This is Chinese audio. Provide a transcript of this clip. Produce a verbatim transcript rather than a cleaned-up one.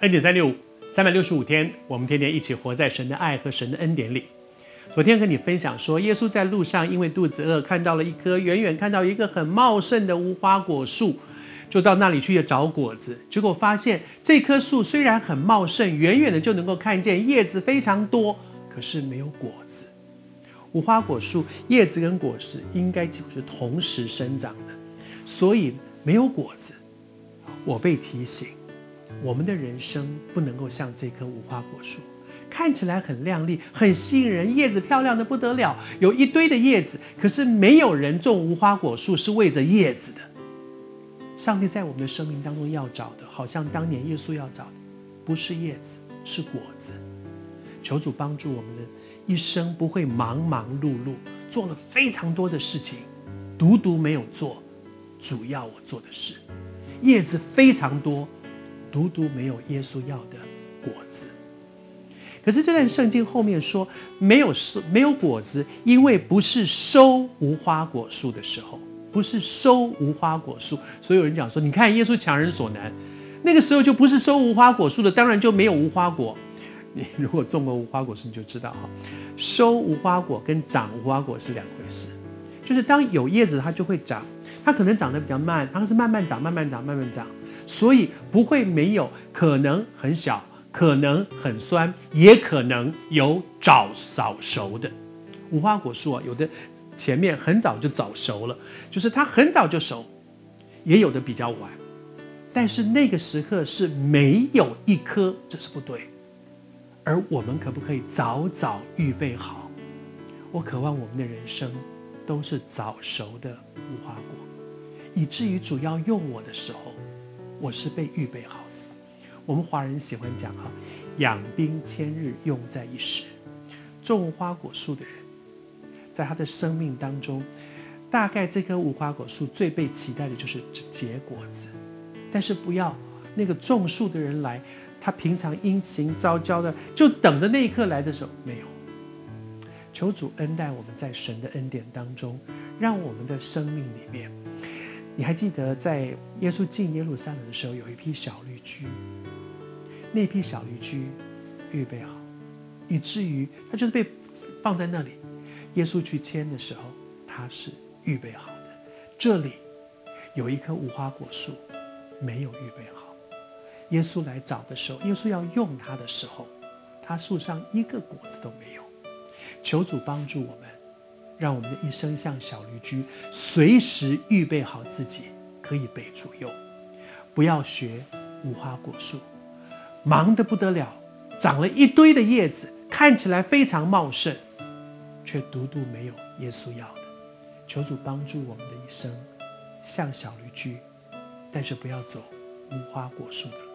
恩典三六五，三百六十五天，我们天天一起活在神的爱和神的恩典里。昨天跟你分享说，耶稣在路上因为肚子饿，看到了一棵远远看到一个很茂盛的无花果树，就到那里去找果子。结果发现这棵树虽然很茂盛，远远的就能够看见叶子非常多，可是没有果子。无花果树叶子跟果实应该几乎是同时生长的，所以没有果子。我被提醒，我们的人生不能够像这棵无花果树，看起来很亮丽，很吸引人，叶子漂亮的不得了，有一堆的叶子，可是没有人种无花果树是为着叶子的。上帝在我们的生命当中要找的，好像当年耶稣要找的，不是叶子，是果子。求主帮助我们的一生不会忙忙碌碌，做了非常多的事情，独独没有做主要我做的事。叶子非常多，独独没有耶稣要的果子。可是这段圣经后面说没有没有果子，因为不是收无花果树的时候，不是收无花果树。所以有人讲说，你看耶稣强人所难，那个时候就不是收无花果树的，当然就没有无花果。你如果种过无花果树，你就知道哈，收无花果跟长无花果是两回事。就是当有叶子，它就会长，它可能长得比较慢，它是慢慢长、慢慢长、慢慢长，所以不会没有，可能很小，可能很酸，也可能有早早熟的。无花果树啊，有的前面很早就早熟了，就是它很早就熟，也有的比较晚。但是那个时刻是没有一颗，这是不对。而我们可不可以早早预备好？我渴望我们的人生都是早熟的无花果，以至于主要用我的时候，我是被预备好的。我们华人喜欢讲哈，养兵千日，用在一时。种无花果树的人，在他的生命当中，大概这棵无花果树最被期待的就是结果子。但是不要那个种树的人来，他平常殷勤招教的，就等着那一刻来的时候没有。求主恩待我们在神的恩典当中，让我们的生命里面，你还记得在耶稣进耶路撒冷的时候，有一批小驴驹，那批小驴驹预备好，以至于他就是被放在那里。耶稣去牵的时候，他是预备好的。这里有一棵无花果树，没有预备好。耶稣来找的时候，耶稣要用他的时候，他树上一个果子都没有。求主帮助我们，让我们的一生像小驴驹，随时预备好自己，可以被主用。不要学无花果树，忙得不得了，长了一堆的叶子，看起来非常茂盛，却独独没有耶稣要的。求主帮助我们的一生像小驴驹，但是不要走无花果树的路。